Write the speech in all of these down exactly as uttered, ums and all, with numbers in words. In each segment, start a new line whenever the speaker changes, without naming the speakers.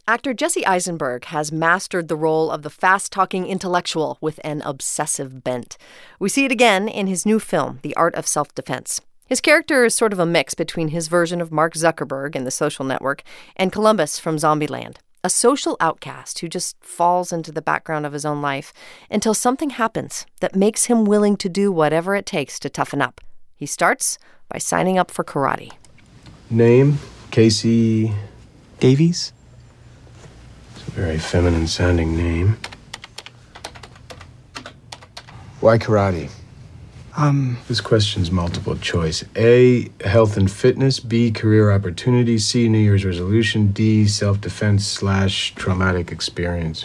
Actor Jesse Eisenberg has mastered the role of the fast-talking intellectual with an obsessive bent. We see it again in his new film, The Art of Self-Defense. His character is sort of a mix between his version of Mark Zuckerberg in The Social Network and Columbus from Zombieland, a social outcast who just falls into the background of his own life until something happens that makes him willing to do whatever it takes to toughen up. He starts by signing up for karate.
Name? Casey...
Davies?
It's a very feminine-sounding name. Why karate?
Um...
This question's multiple choice. A, health and fitness. B, career opportunities. C, New Year's resolution. D, self-defense slash traumatic experience.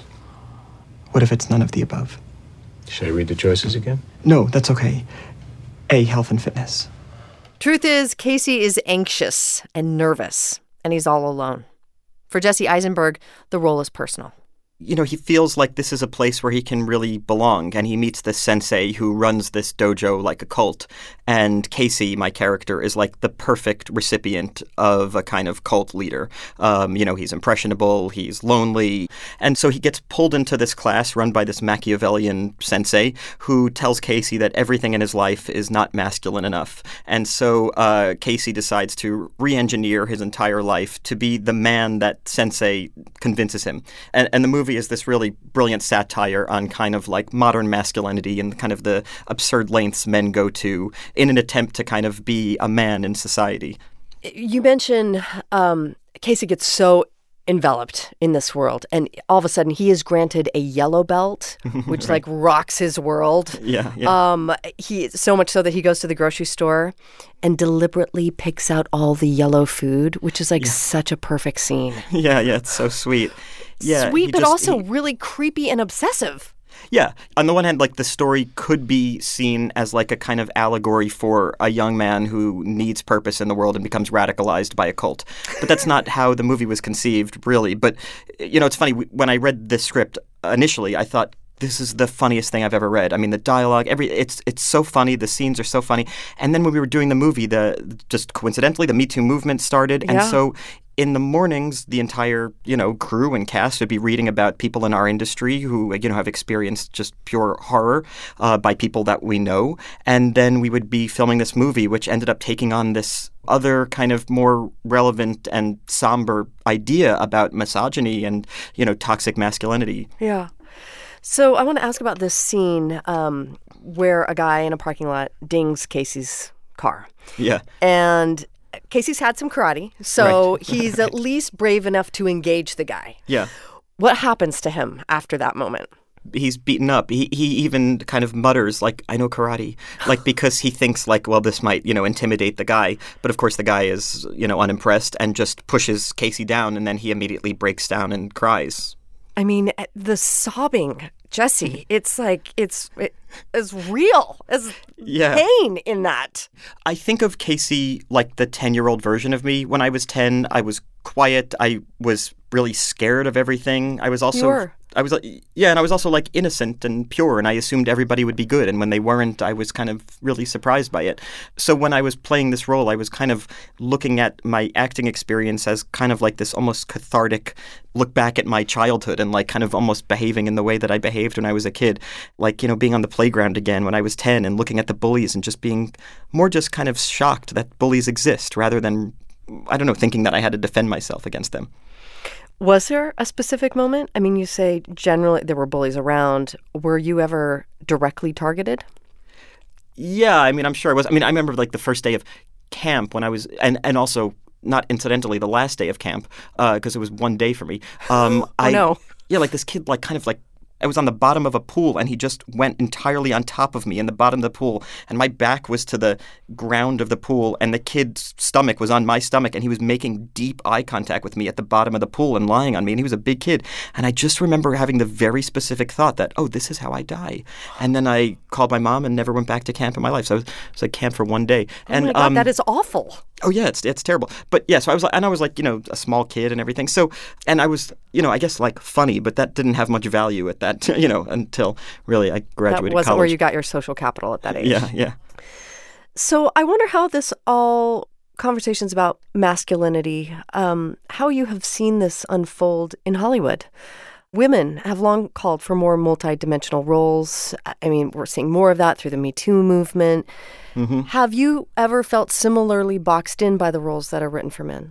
What if it's none of the above?
Should I read the choices again?
No, that's okay. A, health and fitness.
Truth is, Casey is anxious and nervous, and he's all alone. For Jesse Eisenberg, the role is personal.
You know, he feels like this is a place where he can really belong, and he meets this sensei who runs this dojo like a cult. And Casey, my character, is like the perfect recipient of a kind of cult leader. Um, you know, he's impressionable, he's lonely. And so he gets pulled into this class run by this Machiavellian sensei who tells Casey that everything in his life is not masculine enough. And so uh, Casey decides to re-engineer his entire life to be the man that sensei convinces him. And, and the movie is this really brilliant satire on kind of like modern masculinity and kind of the absurd lengths men go to in an attempt to kind of be a man in society.
You mentioned um, Casey gets so enveloped in this world, and all of a sudden he is granted a yellow belt, which
right.
like rocks his world.
Yeah, yeah.
Um, he so much so that he goes to the grocery store and deliberately picks out all the yellow food, which is like
yeah.
such a perfect scene.
Yeah, yeah, it's so sweet. Yeah,
Sweet, but
just,
also
he,
really creepy and obsessive.
Yeah. On the one hand, like the story could be seen as like a kind of allegory for a young man who needs purpose in the world and becomes radicalized by a cult. But that's not how the movie was conceived, really. But, you know, it's funny. When I read this script initially, I thought, this is the funniest thing I've ever read. I mean, the dialogue, every it's it's so funny. The scenes are so funny. And then when we were doing the movie, the just coincidentally, the Me Too movement started.
Yeah.
And so in the mornings, the entire, you know, crew and cast would be reading about people in our industry who, you know, have experienced just pure horror uh, by people that we know. And then we would be filming this movie, which ended up taking on this other kind of more relevant and somber idea about misogyny and, you know, toxic masculinity.
Yeah. So I want to ask about this scene um, where a guy in a parking lot dings Casey's car.
Yeah.
And Casey's had some karate, so
Right.
he's at least brave enough to engage the guy.
Yeah.
What happens to him after that moment?
He's beaten up. He he even kind of mutters, like, I know karate, like, because he thinks, like, well, this might, you know, intimidate the guy. But, of course, the guy is, you know, unimpressed and just pushes Casey down, and then he immediately breaks down and cries.
I mean, the sobbing, Jesse, it's like, it's it, as real as
Yeah.
pain in that.
I think of Casey like the ten-year-old version of me. When I was ten, I was quiet. I was really scared of everything. I was also...
You were.
I was like, yeah, and I was also like innocent and pure, and I assumed everybody would be good. And when they weren't, I was kind of really surprised by it. So when I was playing this role, I was kind of looking at my acting experience as kind of like this almost cathartic look back at my childhood and like kind of almost behaving in the way that I behaved when I was a kid. Like, you know, being on the playground again when I was ten and looking at the bullies and just being more just kind of shocked that bullies exist rather than, I don't know, thinking that I had to defend myself against them.
Was there a specific moment? I mean, you say generally there were bullies around. Were you ever directly targeted?
Yeah, I mean, I'm sure I was. I mean, I remember like the first day of camp when I was, and, and also not incidentally the last day of camp because uh, it was one day for me. Um,
oh,
I,
no.
Yeah, like this kid like kind of like, I was on the bottom of a pool and he just went entirely on top of me in the bottom of the pool and my back was to the ground of the pool and the kid's stomach was on my stomach and he was making deep eye contact with me at the bottom of the pool and lying on me and he was a big kid. And I just remember having the very specific thought that, oh, this is how I die. And then I called my mom and never went back to camp in my life. So I was, I was at camp for one day. And,
oh my God,
um,
that is awful.
Oh yeah, it's it's terrible. But yeah, so I was like, and I was like, you know, a small kid and everything. So, and I was, you know, I guess like funny, but that didn't have much value at that, you know, until really I graduated
That wasn't
college.
where you got your social capital at that age.
Yeah, yeah.
So I wonder how this all conversations about masculinity, um, how you have seen this unfold in Hollywood. Women have long called for more multidimensional roles. I mean, we're seeing more of that through the Me Too movement. Mm-hmm. Have you ever felt similarly boxed in by the roles that are written for men?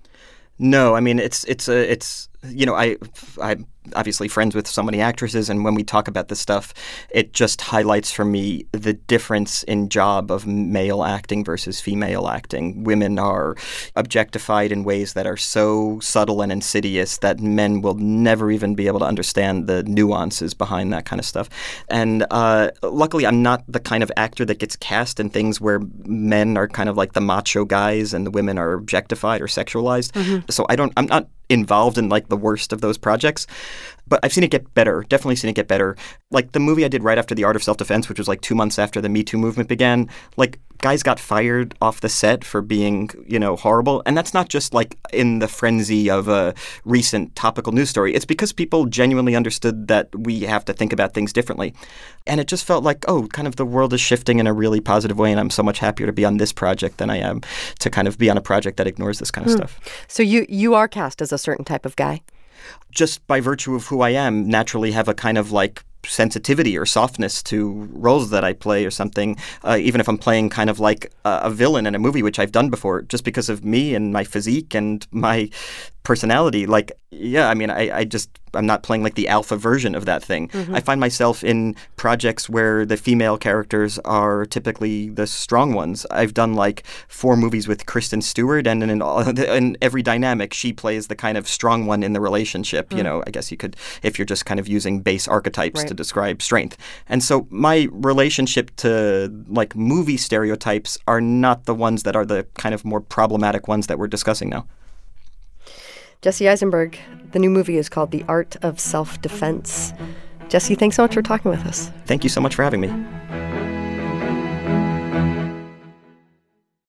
No, I mean, it's, it's, a, it's, you know, I, I'm obviously friends with so many actresses, and when we talk about this stuff, it just highlights for me the difference in job of male acting versus female acting. Women are objectified in ways that are so subtle and insidious that men will never even be able to understand the nuances behind that kind of stuff. And uh, luckily, I'm not the kind of actor that gets cast in things where men are kind of like the macho guys and the women are objectified or sexualized. Mm-hmm. So I don't, I'm not involved in like the worst of those projects. But I've seen it get better, definitely seen it get better. Like the movie I did right after The Art of Self-Defense, which was like two months after the Me Too movement began, like guys got fired off the set for being, you know, horrible. And that's not just like in the frenzy of a recent topical news story. It's because people genuinely understood that we have to think about things differently. And it just felt like, oh, kind of the world is shifting in a really positive way. And I'm so much happier to be on this project than I am to kind of be on a project that ignores this kind of mm. stuff.
So you, you are cast as a certain type of guy?
Just by virtue of who I am, naturally have a kind of like sensitivity or softness to roles that I play or something, uh, even if I'm playing kind of like a, a villain in a movie, which I've done before, just because of me and my physique and my personality. Like, yeah, I mean, I, I just, I'm not playing like the alpha version of that thing. Mm-hmm. I find myself in projects where the female characters are typically the strong ones. I've done like four movies with Kristen Stewart, and in, in, in every dynamic, she plays the kind of strong one in the relationship. Mm. You know, I guess you could, if you're just kind of using base archetypes right. to describe strength. And so my relationship to like movie stereotypes are not the ones that are the kind of more problematic ones that we're discussing now.
Jesse Eisenberg, the new movie is called The Art of Self-Defense. Jesse, thanks so much for talking with us.
Thank you so much for having me.